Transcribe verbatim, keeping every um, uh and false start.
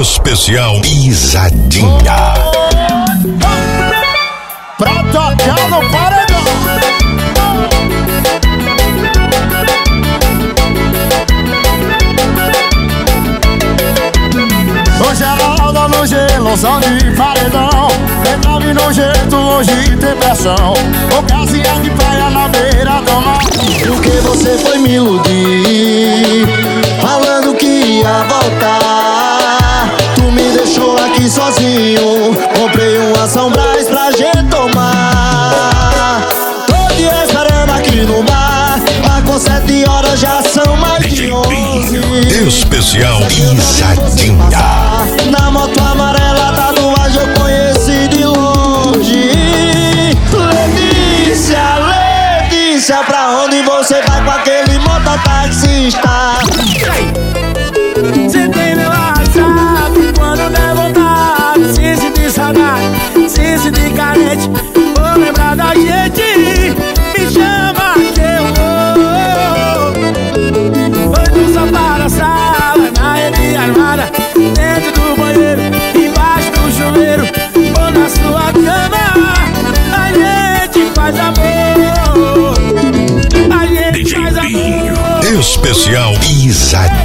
Especial Pisadinha. Pra tocar no paredão. Hoje é onda no gelo, som de paredão. Entrave no jeito, hoje tem pressão. Ocasião de praia na beira do mar. Porque você foi me iludir, falando que ia voltar. Tu me deixou aqui sozinho, comprei uma São Brás pra gente tomar. Tô te esperando aqui no bar, marcou sete horas, já são mais de onze. Especial Pisadinha. Na moto amarela, tatuagem eu conheci de longe. Letícia, Letícia, pra onde você vai com aquele mototaxista? Você tem meu WhatsApp quando der vontade. Se sentir saudade, se sentir carente, vou lembrar da gente. Me chama que eu vou. Foi do sofá da sala, na rede armada, dentro do banheiro, embaixo do chuveiro, ou na sua cama. A gente faz amor, a gente faz amor. Especial Pisadinha.